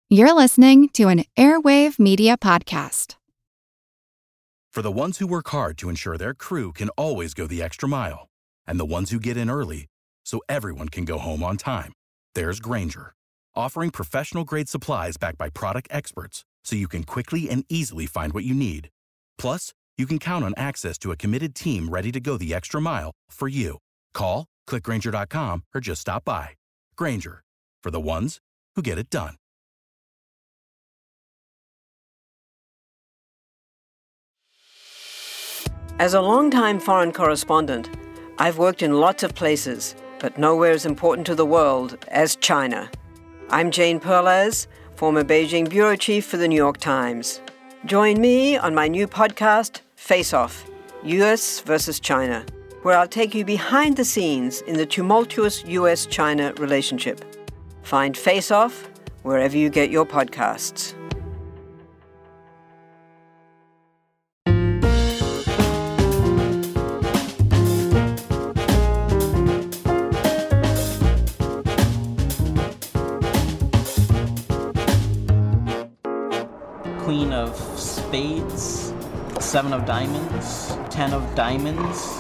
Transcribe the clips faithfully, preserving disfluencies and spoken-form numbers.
You're listening to an Airwave Media Podcast. For the ones who work hard to ensure their crew can always go the extra mile, and the ones who get in early so everyone can go home on time, there's Grainger, offering professional-grade supplies backed by product experts so you can quickly and easily find what you need. Plus, you can count on access to a committed team ready to go the extra mile for you. Call, click Grainger dot com, or just stop by. Grainger, for the ones who get it done. As a longtime foreign correspondent, I've worked in lots of places, but nowhere as important to the world as China. I'm Jane Perlez, former Beijing bureau chief for the New York Times. Join me on my new podcast, Face Off, U S versus China, where I'll take you behind the scenes in the tumultuous U S China relationship. Find Face Off wherever you get your podcasts. Queen of spades, seven of diamonds, ten of diamonds,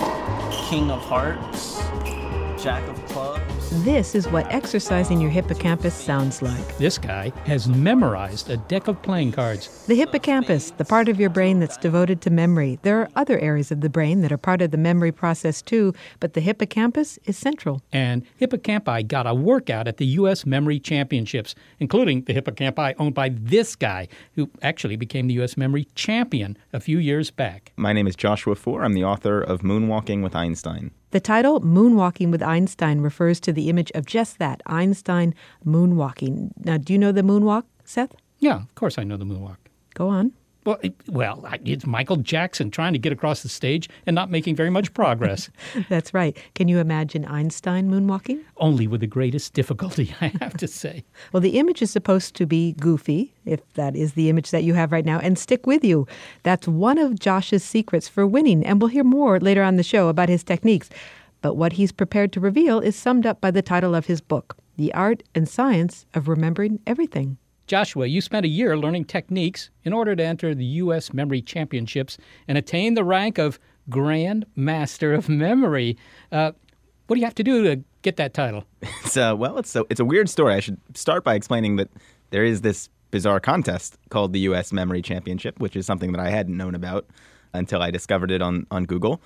king of hearts, jack of clubs. This is what exercising your hippocampus sounds like. This guy has memorized a deck of playing cards. The hippocampus, the part of your brain that's devoted to memory. There are other areas of the brain that are part of the memory process too, but the hippocampus is central. And hippocampi got a workout at the U S Memory Championships, including the hippocampi owned by this guy, who actually became the U S Memory Champion a few years back. My name is Joshua Foer. I'm the author of Moonwalking with Einstein. The title, Moonwalking with Einstein, refers to the image of just that, Einstein moonwalking. Now, do you know the moonwalk, Seth? Yeah, of course I know the moonwalk. Go on. Well, it, well, it's Michael Jackson trying to get across the stage and not making very much progress. That's right. Can you imagine Einstein moonwalking? Only with the greatest difficulty, I have to say. Well, the image is supposed to be goofy, if that is the image that you have right now, and stick with you. That's one of Josh's secrets for winning, and we'll hear more later on the show about his techniques. But what he's prepared to reveal is summed up by the title of his book, The Art and Science of Remembering Everything. Joshua, you spent a year learning techniques in order to enter the U S Memory Championships and attain the rank of Grand Master of Memory. Uh, what do you have to do to get that title? It's uh, well, it's a, it's a weird story. I should start by explaining that there is this bizarre contest called the U S Memory Championship, which is something that I hadn't known about until I discovered it on, on Google.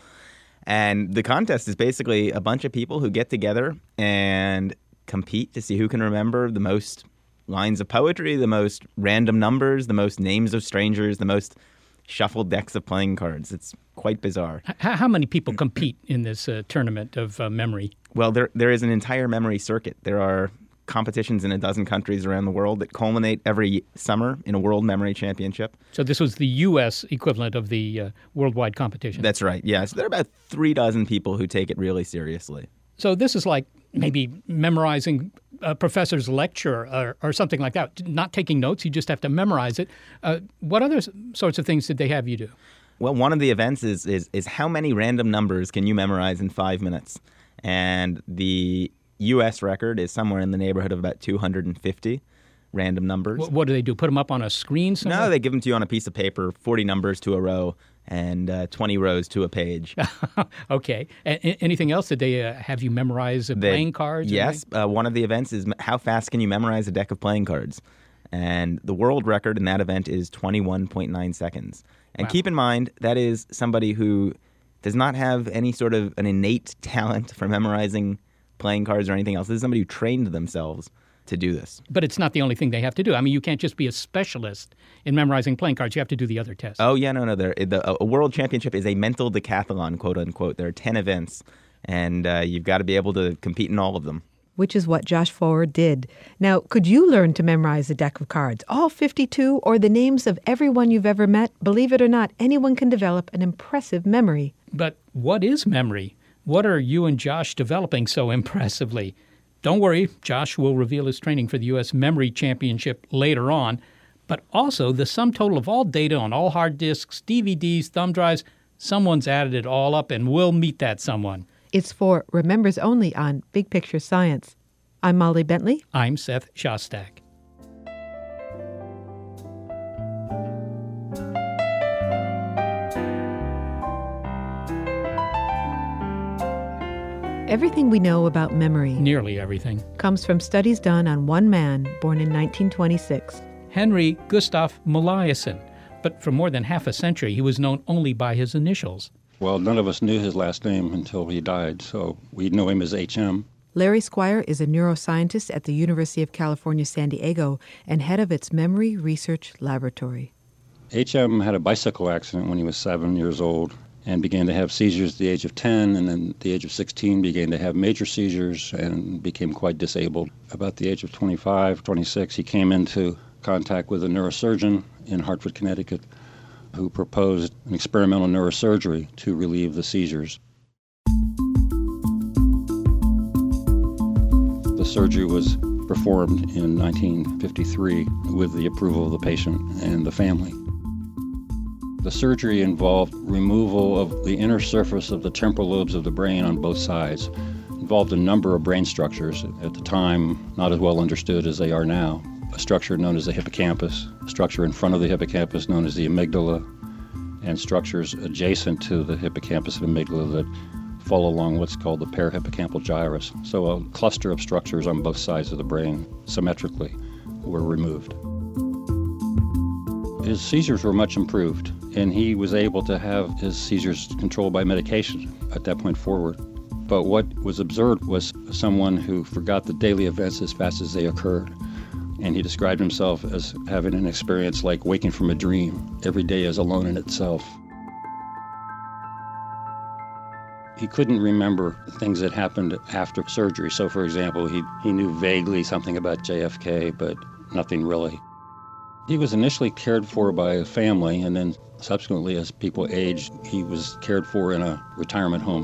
And the contest is basically a bunch of people who get together and compete to see who can remember the most lines of poetry, the most random numbers, the most names of strangers, the most shuffled decks of playing cards. It's quite bizarre. H- how many people compete in this uh, tournament of uh, memory? Well, there there is an entire memory circuit. There are competitions in a dozen countries around the world that culminate every summer in a World Memory Championship. So this was the U S equivalent of the uh, worldwide competition? That's right, yes. Yeah. So there are about three dozen people who take it really seriously. So this is like maybe memorizing a professor's lecture or, or something like that. Not taking notes, you just have to memorize it. Uh, what other sorts of things did they have you do? Well, one of the events is, is is how many random numbers can you memorize in five minutes? And the U S record is somewhere in the neighborhood of about two hundred fifty random numbers. What, what do they do, put them up on a screen somewhere? No, they give them to you on a piece of paper, forty numbers to a row, and uh, twenty rows to a page. Okay. A- anything else? Did they uh, have you memorize uh, they, playing cards? Yes. Uh, one of the events is how fast can you memorize a deck of playing cards? And the world record in that event is twenty-one point nine seconds. And wow. Keep in mind, that is somebody who does not have any sort of an innate talent for memorizing playing cards or anything else. This is somebody who trained themselves to do this. But it's not the only thing they have to do. I mean, you can't just be a specialist in memorizing playing cards. You have to do the other tests. Oh, yeah, no, no. There, the, a world championship is a mental decathlon, quote unquote. There are ten events, and uh, you've got to be able to compete in all of them. Which is what Josh Foer did. Now, could you learn to memorize a deck of cards, all fifty-two, or the names of everyone you've ever met? Believe it or not, anyone can develop an impressive memory. But what is memory? What are you and Josh developing so impressively? Don't worry, Josh will reveal his training for the U S Memory Championship later on, but also the sum total of all data on all hard disks, D V Ds, thumb drives, someone's added it all up, and we'll meet that someone. It's for Remembers Only on Big Picture Science. I'm Molly Bentley. I'm Seth Shostak. Everything we know about memory Nearly everything. comes from studies done on one man born in nineteen twenty-six. Henry Gustav Molaison. But for more than half a century, he was known only by his initials. Well, none of us knew his last name until he died, so we know him as H M. Larry Squire is a neuroscientist at the University of California, San Diego, and head of its Memory Research Laboratory. H M had a bicycle accident when he was seven years old and began to have seizures at the age of ten, and then at the age of sixteen began to have major seizures and became quite disabled. About the age of twenty-five, twenty-six, he came into contact with a neurosurgeon in Hartford, Connecticut, who proposed an experimental neurosurgery to relieve the seizures. The surgery was performed in nineteen fifty-three with the approval of the patient and the family. The surgery involved removal of the inner surface of the temporal lobes of the brain on both sides. It involved a number of brain structures, at the time not as well understood as they are now. A structure known as the hippocampus, a structure in front of the hippocampus known as the amygdala, and structures adjacent to the hippocampus and amygdala that fall along what's called the parahippocampal gyrus. So a cluster of structures on both sides of the brain, symmetrically, were removed. His seizures were much improved, and he was able to have his seizures controlled by medication at that point forward. But what was observed was someone who forgot the daily events as fast as they occurred. And he described himself as having an experience like waking from a dream. Every day is alone in itself. He couldn't remember things that happened after surgery. So, for example, he, he knew vaguely something about J F K, but nothing really. He was initially cared for by a family, and then subsequently, as people aged, he was cared for in a retirement home.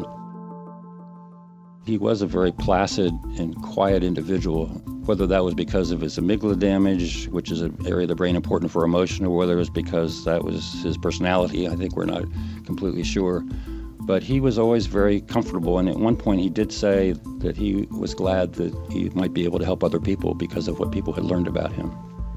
He was a very placid and quiet individual, whether that was because of his amygdala damage, which is an area of the brain important for emotion, or whether it was because that was his personality. I think we're not completely sure. But he was always very comfortable, and at one point he did say that he was glad that he might be able to help other people because of what people had learned about him.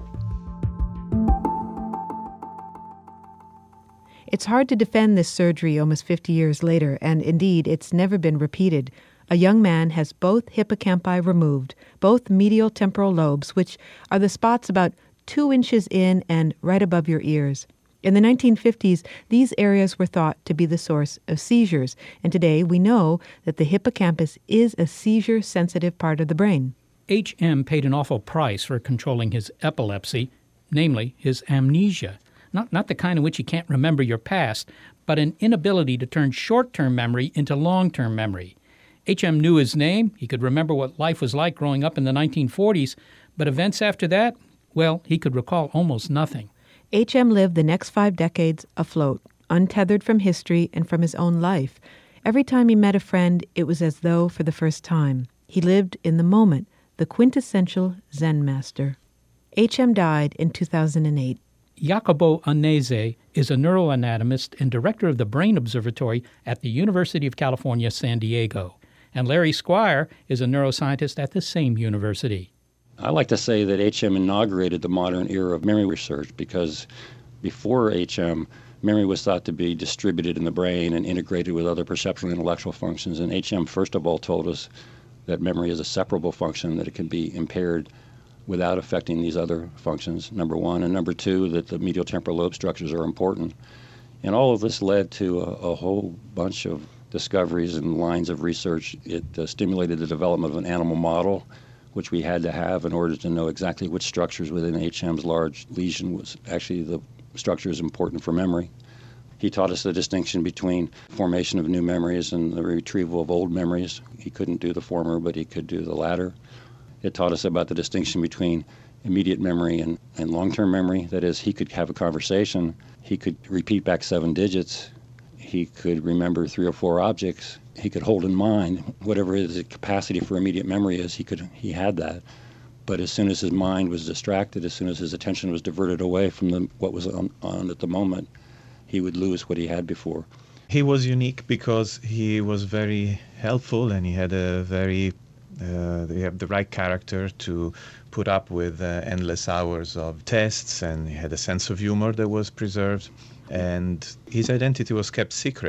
It's hard to defend this surgery almost fifty years later, and indeed, it's never been repeated. A young man has both hippocampi removed, both medial temporal lobes, which are the spots about two inches in and right above your ears. In the nineteen fifties, these areas were thought to be the source of seizures, and today we know that the hippocampus is a seizure-sensitive part of the brain. H M paid an awful price for controlling his epilepsy, namely his amnesia. Not, not the kind in which you can't remember your past, but an inability to turn short-term memory into long-term memory. H M knew his name, he could remember what life was like growing up in the nineteen forties, but events after that, well, he could recall almost nothing. H M lived the next five decades afloat, untethered from history and from his own life. Every time he met a friend, it was as though for the first time. He lived in the moment, the quintessential Zen master. H M died in two thousand eight. Jacopo Annese is a neuroanatomist and director of the Brain Observatory at the University of California, San Diego. And Larry Squire is a neuroscientist at the same university. I like to say that H M inaugurated the modern era of memory research because before H M, memory was thought to be distributed in the brain and integrated with other perceptual and intellectual functions. And H M, first of all, told us that memory is a separable function, that it can be impaired without affecting these other functions, number one. And number two, that the medial temporal lobe structures are important. And all of this led to a, a whole bunch of discoveries and lines of research. It uh, stimulated the development of an animal model, which we had to have in order to know exactly which structures within H M's large lesion was actually the structures important for memory. He taught us the distinction between formation of new memories and the retrieval of old memories. He couldn't do the former, but he could do the latter. It taught us about the distinction between immediate memory and, and long-term memory. That is, he could have a conversation, he could repeat back seven digits, he could remember three or four objects, he could hold in mind whatever his capacity for immediate memory is, he could he had that. But as soon as his mind was distracted, as soon as his attention was diverted away from the, what was on, on at the moment, he would lose what he had before. He was unique because he was very helpful and he had a very Uh, they have the right character to put up with uh, endless hours of tests, and he had a sense of humor that was preserved, and his identity was kept secret.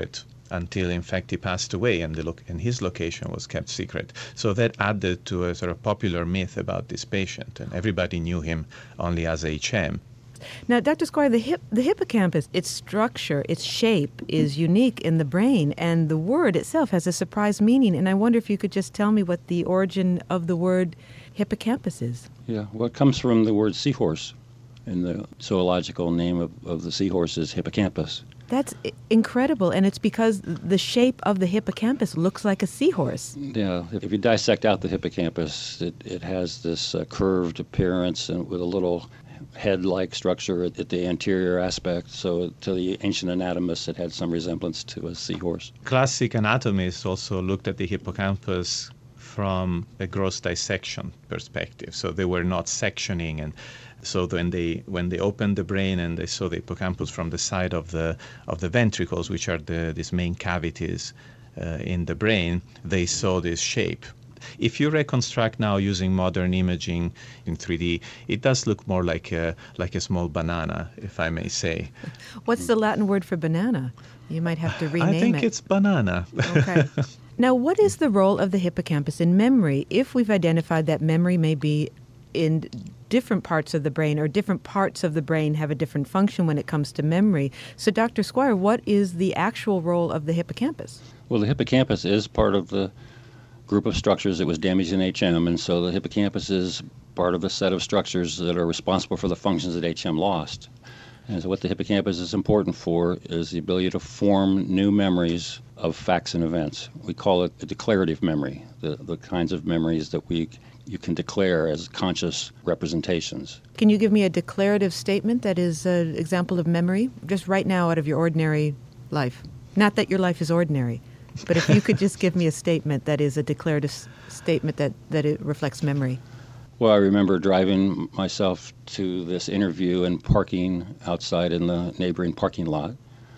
until, in fact, he passed away, and, the lo- and his location was kept secret. So that added to a sort of popular myth about this patient, and everybody knew him only as H M. Now, Doctor Squire, the, hip, the hippocampus, its structure, its shape is unique in the brain, and the word itself has a surprise meaning. And I wonder if you could just tell me what the origin of the word hippocampus is. Yeah, well, it comes from the word seahorse, and the zoological name of, of the seahorse is hippocampus. That's incredible, and it's because the shape of the hippocampus looks like a seahorse. Yeah, if you dissect out the hippocampus, it, it has this uh, curved appearance and with a little head-like structure at, at the anterior aspect, so to the ancient anatomists it had some resemblance to a seahorse. Classic anatomists also looked at the hippocampus from a gross dissection perspective, so they were not sectioning, and so when they when they opened the brain and they saw the hippocampus from the side of the of the ventricles, which are the these main cavities uh, in the brain, they saw this shape. If you reconstruct now using modern imaging in three D, it does look more like a like a small banana, if I may say. What's the Latin word for banana? You might have to rename it. I think it. it's banana. Okay. Now, what is the role of the hippocampus in memory, if we've identified that memory may be in different parts of the brain, or different parts of the brain have a different function when it comes to memory? So, Doctor Squire, what is the actual role of the hippocampus? Well, the hippocampus is part of the group of structures that was damaged in H M, and so the hippocampus is part of a set of structures that are responsible for the functions that H M lost. And so what the hippocampus is important for is the ability to form new memories of facts and events. We call it a declarative memory, the, the kinds of memories that we you can declare as conscious representations. Can you give me a declarative statement that is an example of memory, just right now out of your ordinary life? Not that your life is ordinary, but if you could just give me a statement that is a declarative s- statement that, that it reflects memory. Well, I remember driving myself to this interview and parking outside in the neighboring parking lot.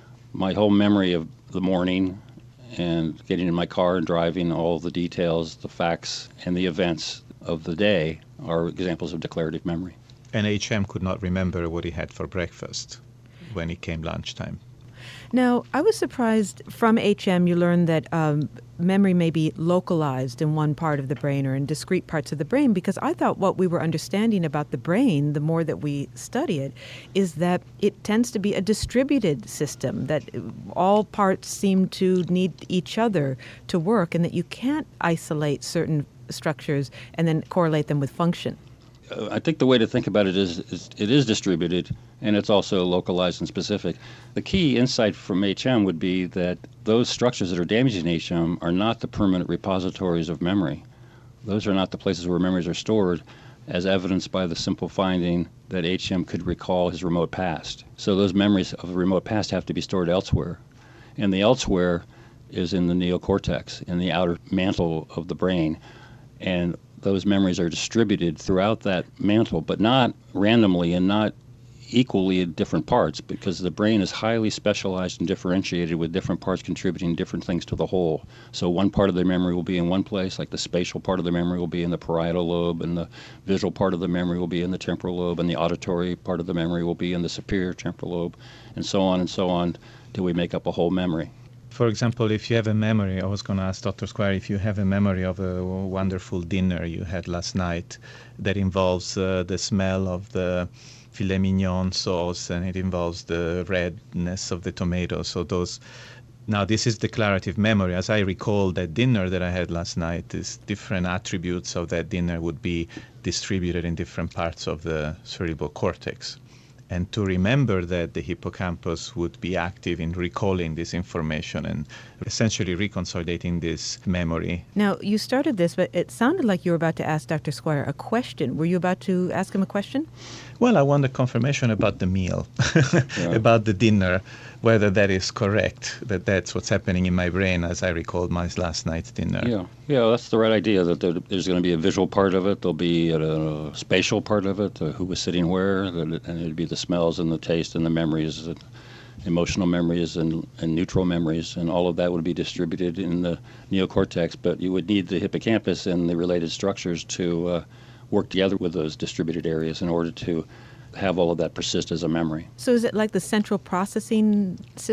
My whole memory of the morning and getting in my car and driving, all the details, the facts, and the events of the day are examples of declarative memory. And H M could not remember what he had for breakfast when it came lunchtime. Now, I was surprised from H M you learned that um, memory may be localized in one part of the brain or in discrete parts of the brain, because I thought what we were understanding about the brain, the more that we study it, is that it tends to be a distributed system, that all parts seem to need each other to work, and that you can't isolate certain structures and then correlate them with function. I think the way to think about it is, is it is distributed, and it's also localized and specific. The key insight from H M would be that those structures that are damaged in H M are not the permanent repositories of memory. Those are not the places where memories are stored, as evidenced by the simple finding that H M could recall his remote past. So those memories of the remote past have to be stored elsewhere. And the elsewhere is in the neocortex, in the outer mantle of the brain. And those memories are distributed throughout that mantle, but not randomly and not equally in different parts, because the brain is highly specialized and differentiated, with different parts contributing different things to the whole. So one part of the memory will be in one place, like the spatial part of the memory will be in the parietal lobe, and the visual part of the memory will be in the temporal lobe, and the auditory part of the memory will be in the superior temporal lobe, and so on and so on, till we make up a whole memory. For example, if you have a memory, I was going to ask Doctor Squire, if you have a memory of a wonderful dinner you had last night that involves uh, the smell of the filet mignon sauce, and it involves the redness of the tomatoes. So those, now this is declarative memory. As I recall that dinner that I had last night, these different attributes of that dinner would be distributed in different parts of the cerebral cortex. And to remember that, the hippocampus would be active in recalling this information and essentially reconsolidating this memory. Now, you started this, but it sounded like you were about to ask Doctor Squire a question. Were you about to ask him a question? Well, I want a confirmation about the meal, yeah. about the dinner, whether that is correct, that that's what's happening in my brain as I recalled my last night's dinner. Yeah, yeah, that's the right idea, that there, there's going to be a visual part of it, there'll be a, a spatial part of it, uh, who was sitting where, and it'd be the smells and the taste and the memories, and emotional memories and, and neutral memories, and all of that would be distributed in the neocortex, but you would need the hippocampus and the related structures to uh, work together with those distributed areas in order to have all of that persist as a memory. So is it like the central processing system?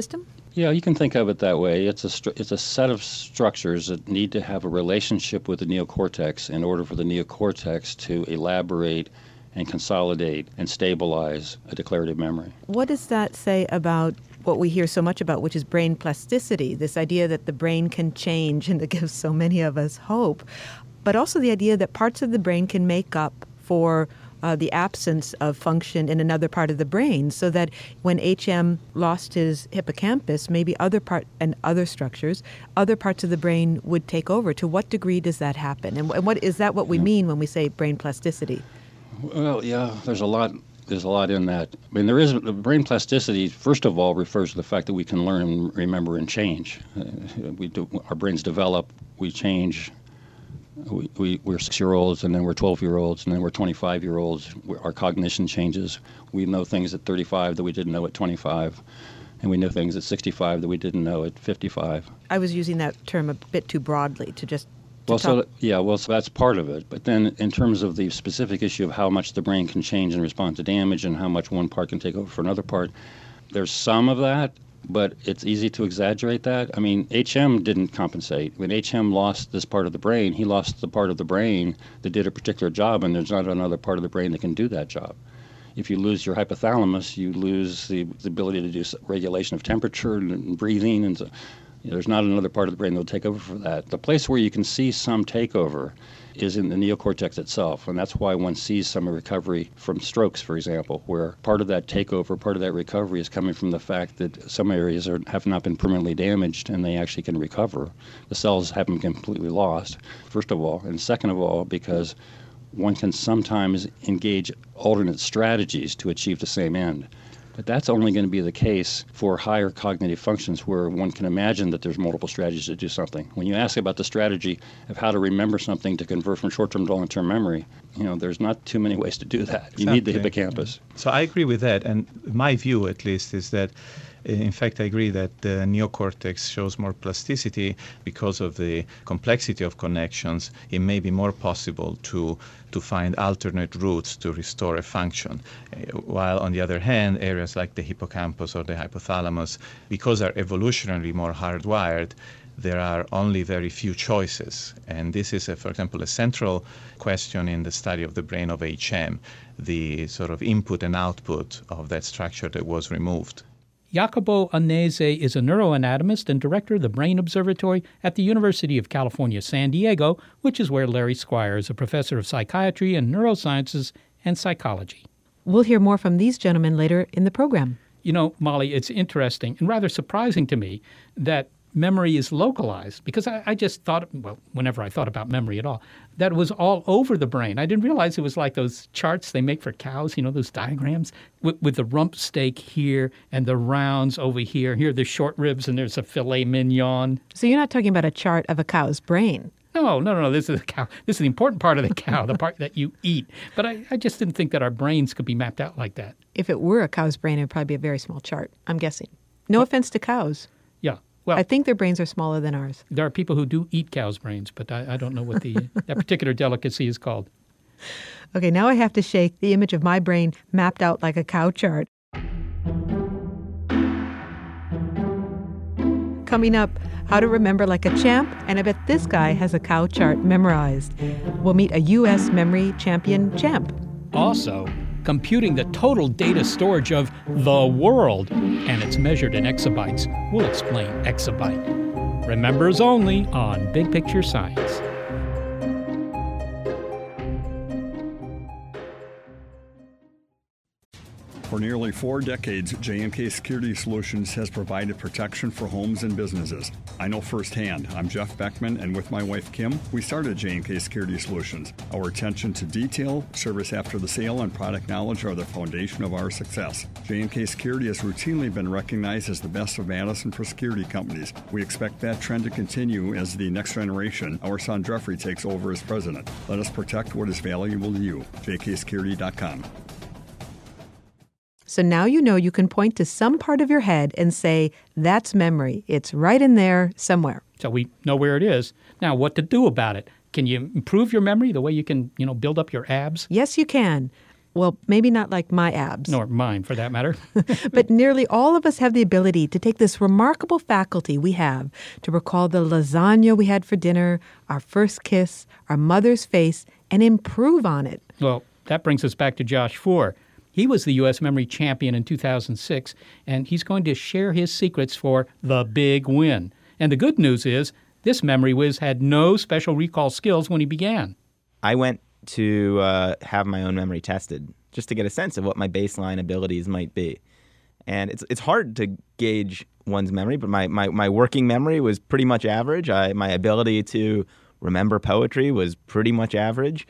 Yeah, you can think of it that way. It's a stru- it's a set of structures that need to have a relationship with the neocortex in order for the neocortex to elaborate and consolidate and stabilize a declarative memory. What does that say about what we hear so much about, which is brain plasticity, this idea that the brain can change and that gives so many of us hope, but also the idea that parts of the brain can make up for uh, the absence of function in another part of the brain, so that when H M lost his hippocampus, maybe other part and other structures, other parts of the brain would take over. To what degree does that happen? And, and what is that what we mean when we say brain plasticity? Well, yeah, there's a lot. There's a lot in that. I mean, there is brain plasticity. First of all, refers to the fact that we can learn, remember, and change. Uh, we do, our brains develop, we change. We, we we're six-year-olds, and then we're twelve-year-olds, and then we're twenty-five-year-olds. Our cognition changes. We know things at thirty-five that we didn't know at twenty-five, and we know things at sixty-five that we didn't know at fifty-five. I was using that term a bit too broadly to just. Well, so yeah, well, so that's part of it. But then, in terms of the specific issue of how much the brain can change in response to damage and how much one part can take over for another part, there's some of that, but it's easy to exaggerate that. I mean, H M didn't compensate. When H M lost this part of the brain, he lost the part of the brain that did a particular job, and there's not another part of the brain that can do that job. If you lose your hypothalamus, you lose the, the ability to do regulation of temperature and breathing, and so, you know, there's not another part of the brain that will take over for that. The place where you can see some takeover is in the neocortex itself, and that's why one sees some recovery from strokes, for example, where part of that takeover, part of that recovery is coming from the fact that some areas are, have not been permanently damaged and they actually can recover. The cells haven't been completely lost, first of all, and second of all, because one can sometimes engage alternate strategies to achieve the same end. But that's only going to be the case for higher cognitive functions where one can imagine that there's multiple strategies to do something. When you ask about the strategy of how to remember something to convert from short-term to long-term memory, you know, there's not too many ways to do that. You exactly. need the hippocampus. So I agree with that. And my view, at least, is that in fact, I agree that the neocortex shows more plasticity because of the complexity of connections. It may be more possible to to find alternate routes to restore a function. While on the other hand, areas like the hippocampus or the hypothalamus, because they're evolutionarily more hardwired, there are only very few choices. And this is, a, for example, a central question in the study of the brain of H M, the sort of input and output of that structure that was removed. Jacopo Annese is a neuroanatomist and director of the Brain Observatory at the University of California, San Diego, which is where Larry Squire is a professor of psychiatry and neurosciences and psychology. We'll hear more from these gentlemen later in the program. You know, Molly, it's interesting and rather surprising to me that memory is localized, because I, I just thought, well, whenever I thought about memory at all, that it was all over the brain. I didn't realize it was like those charts they make for cows, you know, those diagrams with, with the rump steak here and the rounds over here. Here, there's short ribs and there's a filet mignon. So you're not talking about a chart of a cow's brain? No, no, no, no. This is the cow. This is the important part of the cow, the part that you eat. But I, I just didn't think that our brains could be mapped out like that. If it were a cow's brain, it would probably be a very small chart, I'm guessing. No well, offense to cows. Yeah. Well, I think their brains are smaller than ours. There are people who do eat cows' brains, but I, I don't know what the that particular delicacy is called. Okay, now I have to shake the image of my brain mapped out like a cow chart. Coming up, how to remember like a champ, and I bet this guy has a cow chart memorized. We'll meet a U S memory champion champ. Also, computing the total data storage of the world, and it's measured in exabytes. We'll explain exabyte. Remembers only on Big Picture Science. For nearly four decades, J M K Security Solutions has provided protection for homes and businesses. I know firsthand. I'm Jeff Beckman, and with my wife, Kim, we started J M K Security Solutions. Our attention to detail, service after the sale, and product knowledge are the foundation of our success. J M K Security has routinely been recognized as the best of Madison for security companies. We expect that trend to continue as the next generation, our son Jeffrey, takes over as president. Let us protect what is valuable to you. J K security dot com. So now you know you can point to some part of your head and say, that's memory. It's right in there somewhere. So we know where it is. Now, what to do about it? Can you improve your memory the way you can, you know, build up your abs? Yes, you can. Well, maybe not like my abs. Nor mine, for that matter. But nearly all of us have the ability to take this remarkable faculty we have to recall the lasagna we had for dinner, our first kiss, our mother's face, and improve on it. Well, that brings us back to Josh Foer. He was the U S memory champion in two thousand six, and he's going to share his secrets for the big win. And the good news is this memory whiz had no special recall skills when he began. I went to uh, have my own memory tested just to get a sense of what my baseline abilities might be. And it's it's hard to gauge one's memory, but my, my, my working memory was pretty much average. I, my ability to remember poetry was pretty much average.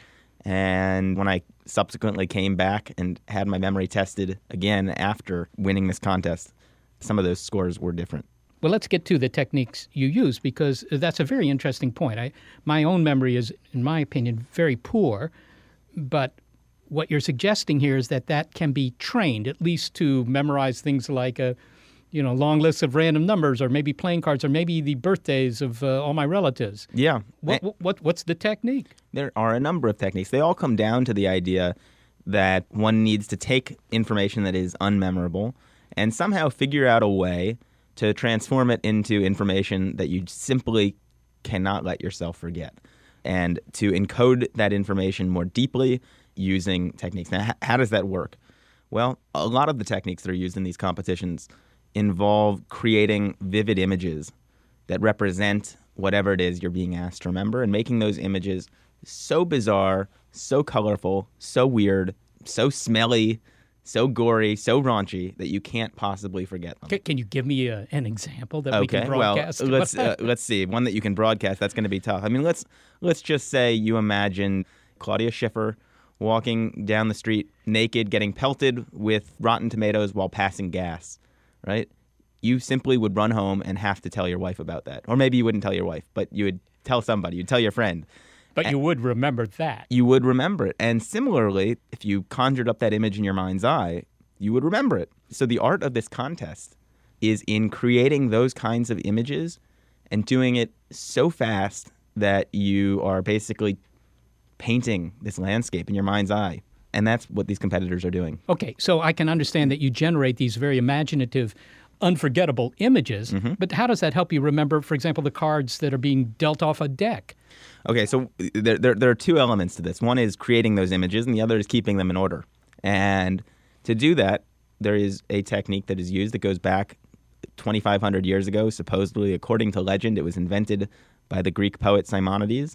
And when I subsequently came back and had my memory tested again after winning this contest, some of those scores were different. Well, let's get to the techniques you use, because that's a very interesting point. I, my own memory is, in my opinion, very poor, but what you're suggesting here is that that can be trained, at least to memorize things like a, you know, long list of random numbers, or maybe playing cards, or maybe the birthdays of uh, all my relatives. Yeah. What, what, what what's the technique? There are a number of techniques. They all come down to the idea that one needs to take information that is unmemorable and somehow figure out a way to transform it into information that you simply cannot let yourself forget, and to encode that information more deeply using techniques. Now, how does that work? Well, a lot of the techniques that are used in these competitions involve creating vivid images that represent whatever it is you're being asked to remember, and making those images so bizarre, so colorful, so weird, so smelly, so gory, so raunchy that you can't possibly forget them. Can you give me a, an example that okay, we can broadcast? Well, let's uh, let's see. One that you can broadcast. That's going to be tough. I mean, let's let's just say you imagine Claudia Schiffer walking down the street naked, getting pelted with rotten tomatoes while passing gas, right? You simply would run home and have to tell your wife about that. Or maybe you wouldn't tell your wife, but you would tell somebody. You'd tell your friend. But you would remember that. You would remember it. And similarly, if you conjured up that image in your mind's eye, you would remember it. So the art of this contest is in creating those kinds of images and doing it so fast that you are basically painting this landscape in your mind's eye. And that's what these competitors are doing. Okay, so I can understand that you generate these very imaginative, unforgettable images, mm-hmm. but how does that help you remember, for example, the cards that are being dealt off a deck? Okay, so there, there, there are two elements to this. One is creating those images, and the other is keeping them in order. And to do that, there is a technique that is used that goes back twenty-five hundred years ago. Supposedly, according to legend, it was invented by the Greek poet Simonides,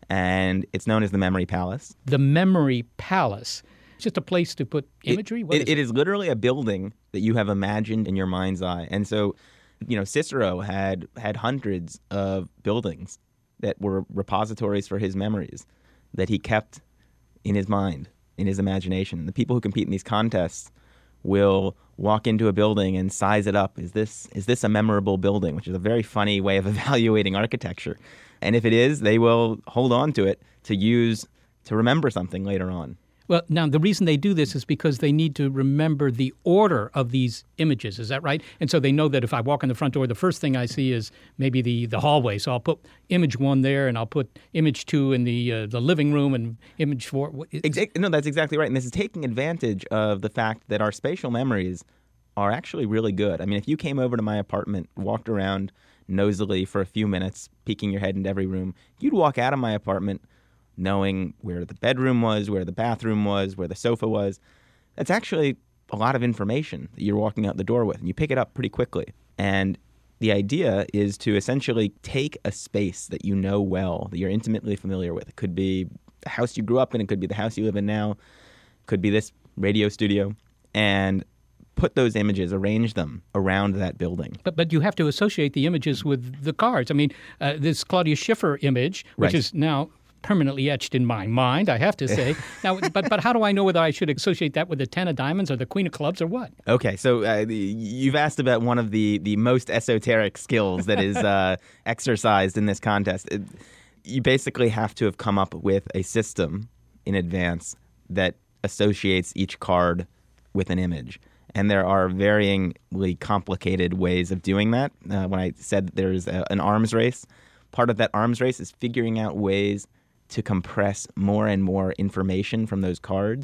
and it's known as the Memory Palace. The Memory Palace. It's just a place to put imagery? It, what it, is it is literally a building that you have imagined in your mind's eye. And so, you know, Cicero had had hundreds of buildings that were repositories for his memories that he kept in his mind, in his imagination. The people who compete in these contests will walk into a building and size it up. Is this is this a memorable building? Which is a very funny way of evaluating architecture. And if it is, they will hold on to it to use to remember something later on. Well, now, the reason they do this is because they need to remember the order of these images. Is that right? And so they know that if I walk in the front door, the first thing I see is maybe the, the hallway. So I'll put image one there, and I'll put image two in the uh, the living room, and image four. Exactly. No, that's exactly right. And this is taking advantage of the fact that our spatial memories are actually really good. I mean, if you came over to my apartment, walked around nosily for a few minutes, peeking your head into every room, you'd walk out of my apartment knowing where the bedroom was, where the bathroom was, where the sofa was. That's actually a lot of information that you're walking out the door with, and you pick it up pretty quickly. And the idea is to essentially take a space that you know well, that you're intimately familiar with. It could be the house you grew up in, it could be the house you live in now, it could be this radio studio, and put those images, arrange them around that building. But but you have to associate the images with the cards. I mean, uh, this Claudia Schiffer image, which right. is now permanently etched in my mind, I have to say. Now, but but how do I know whether I should associate that with the ten of diamonds or the queen of clubs or what? Okay, so uh, you've asked about one of the, the most esoteric skills that is uh, exercised in this contest. It, you basically have to have come up with a system in advance that associates each card with an image. And there are varyingly complicated ways of doing that. Uh, when I said there's a, an arms race, part of that arms race is figuring out ways to compress more and more information from those cards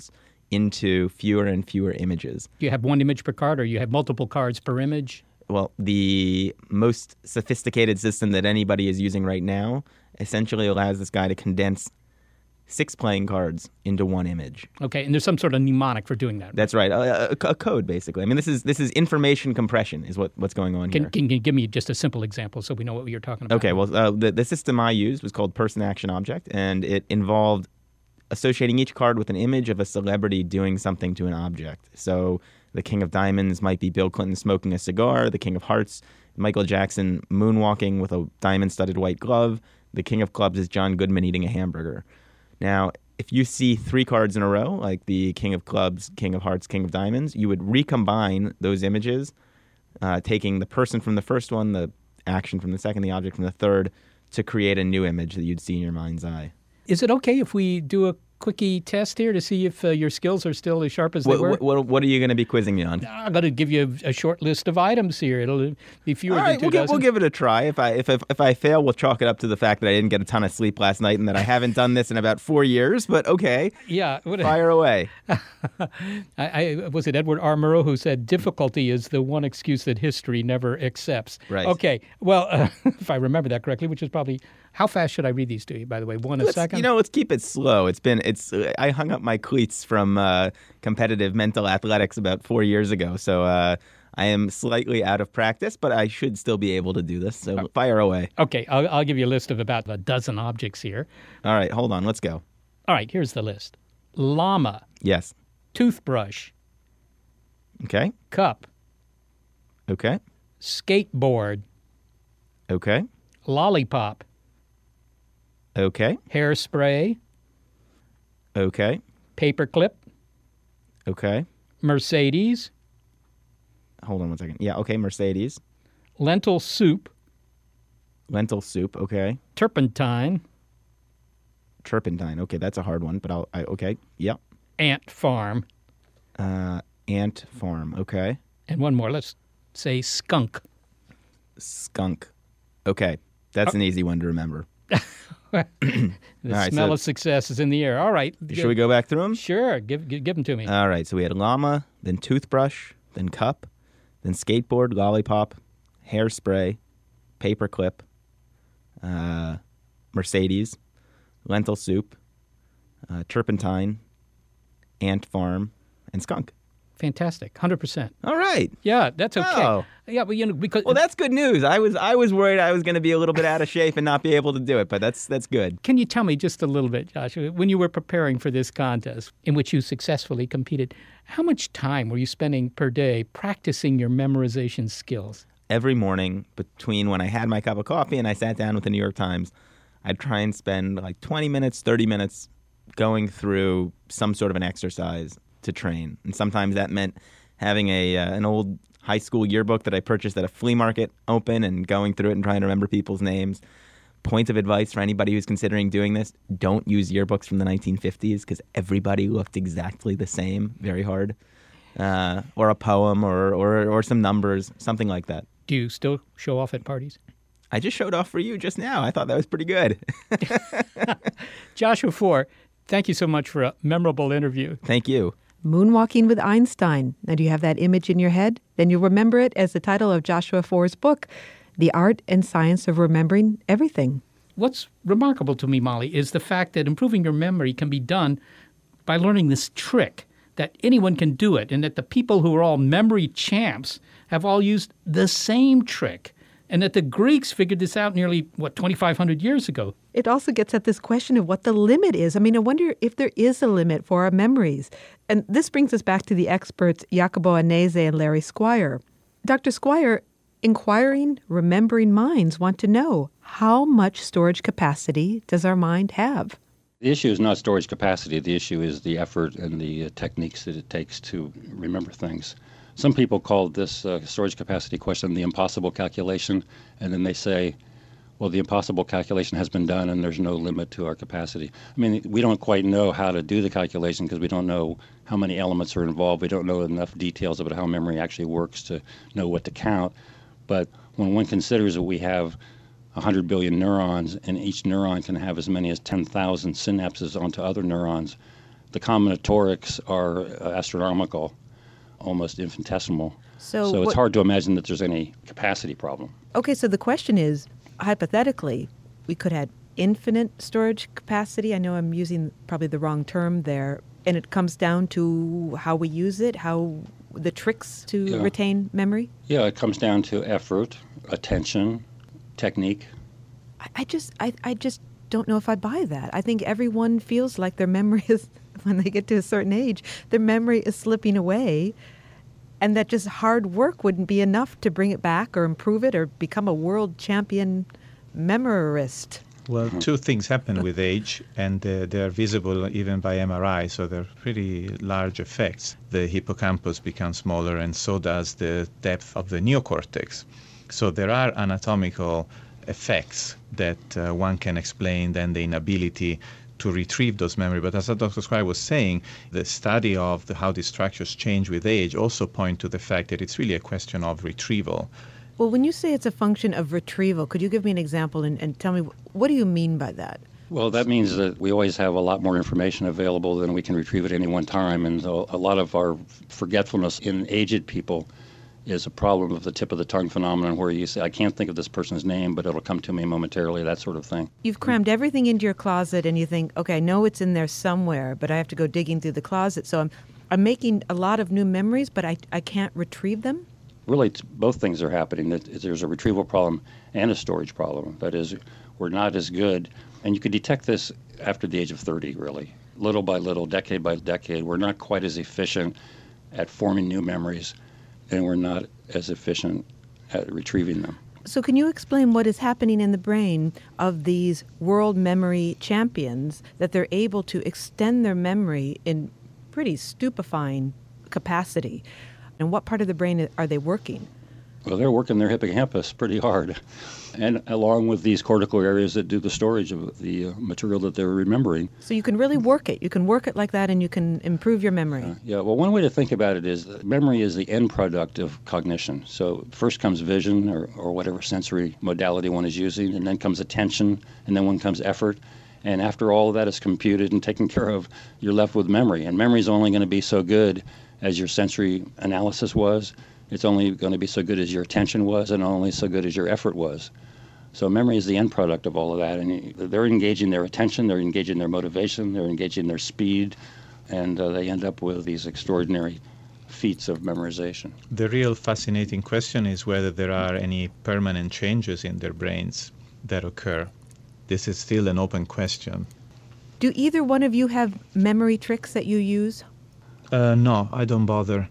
into fewer and fewer images. You have one image per card, or you have multiple cards per image? Well, the most sophisticated system that anybody is using right now essentially allows this guy to condense six playing cards into one image. Okay, and there's some sort of mnemonic for doing that. That's right, a, a, a code basically. I mean, this is this is information compression is what, what's going on can, here. Can you give me just a simple example so we know what you're talking about? Okay, well, uh, the, the system I used was called Person Action Object, and it involved associating each card with an image of a celebrity doing something to an object. So the King of Diamonds might be Bill Clinton smoking a cigar. The King of Hearts, Michael Jackson moonwalking with a diamond-studded white glove. The King of Clubs is John Goodman eating a hamburger. Now, if you see three cards in a row, like the King of Clubs, King of Hearts, King of Diamonds, you would recombine those images, uh, taking the person from the first one, the action from the second, the object from the third, to create a new image that you'd see in your mind's eye. Is it okay if we do a quickie test here to see if uh, your skills are still as sharp as they what, were? What, what are you going to be quizzing me on? I'm going to give you a, a short list of items here. It'll be fewer All right, than two we'll, give, dozen. we'll give it a try. If I if, if if I fail, we'll chalk it up to the fact that I didn't get a ton of sleep last night and that I haven't done this in about four years. But okay, yeah, what, fire away. I, I was it Edward R. Murrow who said difficulty is the one excuse that history never accepts. Right. Okay. Well, uh, if I remember that correctly, which is probably how fast should I read these to you? By the way, one a let's, second. You know, let's keep it slow. It's been it's. I hung up my cleats from uh, competitive mental athletics about four years ago, so uh, I am slightly out of practice, but I should still be able to do this. So oh. fire away. Okay, I'll, I'll give you a list of about a dozen objects here. All right, hold on. Let's go. All right, here's the list: llama. Yes. Toothbrush. Okay. Cup. Okay. Skateboard. Okay. Lollipop. Okay. Hairspray. Okay. Paperclip. Okay. Mercedes. Hold on one second. Yeah, okay, Mercedes. Lentil soup. Lentil soup, okay. Turpentine. Turpentine, okay, that's a hard one, but I'll, I, okay, yep. Ant farm. Uh, ant farm, okay. And one more, let's say skunk. Skunk, okay. That's oh. an easy one to remember. The right, smell so of success is in the air. All right. Should we go back through them? Sure, give, give, give them to me. All right, so we had llama, then toothbrush, then cup, then skateboard, lollipop, hairspray, paperclip, uh, Mercedes, lentil soup, uh, turpentine, ant farm, and skunk. Fantastic, one hundred percent. All right. Yeah, that's okay. Oh. Yeah, but you know because well, that's good news. I was I was worried I was going to be a little bit out of shape and not be able to do it, but that's that's good. Can you tell me just a little bit, Joshua, when you were preparing for this contest in which you successfully competed, how much time were you spending per day practicing your memorization skills? Every morning between when I had my cup of coffee and I sat down with the New York Times, I'd try and spend like twenty minutes, thirty minutes going through some sort of an exercise to train. And sometimes that meant having a uh, an old high school yearbook that I purchased at a flea market open and going through it and trying to remember people's names. Point of advice for anybody who's considering doing this, don't use yearbooks from the nineteen fifties because everybody looked exactly the same, very hard. Uh, or a poem or, or, or some numbers, something like that. Do you still show off at parties? I just showed off for you just now. I thought that was pretty good. Joshua Foer, thank you so much for a memorable interview. Thank you. Moonwalking with Einstein. Now, do you have that image in your head? Then you'll remember it as the title of Joshua Foer's book, The Art and Science of Remembering Everything. What's remarkable to me, Molly, is the fact that improving your memory can be done by learning this trick, that anyone can do it, and that the people who are all memory champs have all used the same trick, and that the Greeks figured this out nearly, what, twenty-five hundred years ago. It also gets at this question of what the limit is. I mean, I wonder if there is a limit for our memories. And this brings us back to the experts Jacopo Annese and Larry Squire. Doctor Squire, inquiring, remembering minds want to know, how much storage capacity does our mind have? The issue is not storage capacity. The issue is the effort and the uh, techniques that it takes to remember things. Some people call this uh, storage capacity question the impossible calculation, and then they say, well, the impossible calculation has been done and there's no limit to our capacity. I mean, we don't quite know how to do the calculation because we don't know how many elements are involved. We don't know enough details about how memory actually works to know what to count. But when one considers that we have one hundred billion neurons and each neuron can have as many as ten thousand synapses onto other neurons, The combinatorics are astronomical, almost infinitesimal. So, so it's what, hard to imagine that there's any capacity problem. Okay, so the question is, hypothetically, we could have infinite storage capacity. I know I'm using probably the wrong term there. And it comes down to how we use it, how the tricks to yeah. retain memory? Yeah, it comes down to effort, attention, technique. I, I just I, I just don't know if I buy that. I think everyone feels like their memory is, when they get to a certain age, their memory is slipping away, and that just hard work wouldn't be enough to bring it back or improve it or become a world champion memorist. Well, two things happen with age, and uh, they are visible even by M R I, so they're pretty large effects. The hippocampus becomes smaller, and so does the depth of the neocortex. So there are anatomical effects that uh, one can explain, then the inability to retrieve those memories. But as Doctor Squire was saying, the study of the, how these structures change with age also point to the fact that it's really a question of retrieval. Well, when you say it's a function of retrieval, could you give me an example and, and tell me, what do you mean by that? Well, that means that we always have a lot more information available than we can retrieve at any one time. And so a lot of our forgetfulness in aged people is a problem of the tip of the tongue phenomenon, where you say, I can't think of this person's name, but it'll come to me momentarily, that sort of thing. You've crammed everything into your closet and you think, okay, I know it's in there somewhere, but I have to go digging through the closet. So I'm, I'm making a lot of new memories, but I, I can't retrieve them? Really, both things are happening. There's a retrieval problem and a storage problem. That is, we're not as good, and you can detect this after the age of thirty, really. Little by little, decade by decade, we're not quite as efficient at forming new memories, and we're not as efficient at retrieving them. So can you explain what is happening in the brain of these world memory champions, that they're able to extend their memory in pretty stupefying capacity? And what part of the brain are they working? Well, they're working their hippocampus pretty hard, and along with these cortical areas that do the storage of the uh, material that they're remembering. So you can really work it. You can work it like that, and you can improve your memory. Uh, yeah, well, one way to think about it is that memory is the end product of cognition. So first comes vision, or, or whatever sensory modality one is using, and then comes attention, and then one comes effort. And after all of that is computed and taken care of, you're left with memory. And memory is only going to be so good as your sensory analysis was. It's only going to be so good as your attention was, and only so good as your effort was. So memory is the end product of all of that. And they're engaging their attention, they're engaging their motivation, they're engaging their speed, and uh, they end up with these extraordinary feats of memorization. The real fascinating question is whether there are any permanent changes in their brains that occur. This is still an open question. Do either one of you have memory tricks that you use? Uh, no, I don't bother.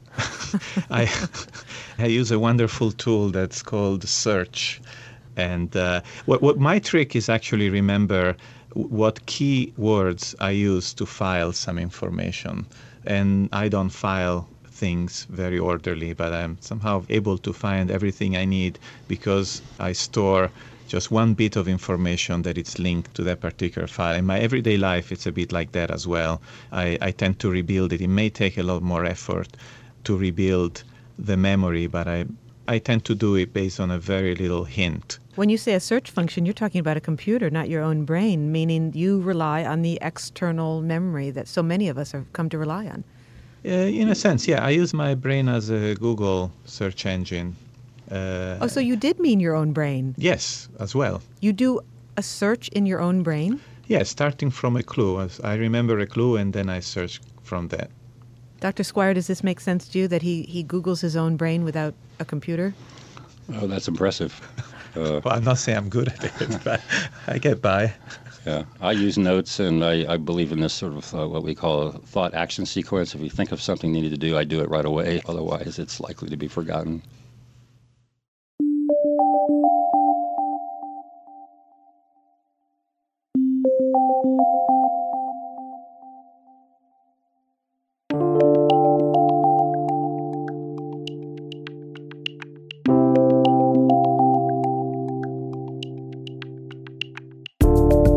I I use a wonderful tool that's called Search. And uh, what, what my trick is actually remember what key words I use to file some information. And I don't file things very orderly, but I'm somehow able to find everything I need because I store just one bit of information that it's linked to that particular file. In my everyday life, it's a bit like that as well. I, I tend to rebuild it. It may take a lot more effort to rebuild the memory, but I, I tend to do it based on a very little hint. When you say a search function, you're talking about a computer, not your own brain, meaning you rely on the external memory that so many of us have come to rely on. Uh, in a sense, yeah. I use my brain as a Google search engine. Uh, oh, so you did mean your own brain? Yes, as well. You do a search in your own brain? Yeah, starting from a clue. I remember a clue and then I search from that. Doctor Squire, does this make sense to you, that he, he Googles his own brain without a computer? Oh, that's impressive. Uh, well, I'm not saying I'm good at it, but I get by. Yeah, I use notes, and I, I believe in this sort of uh, what we call a thought-action sequence. If you think of something you need to do, I do it right away. Otherwise, it's likely to be forgotten.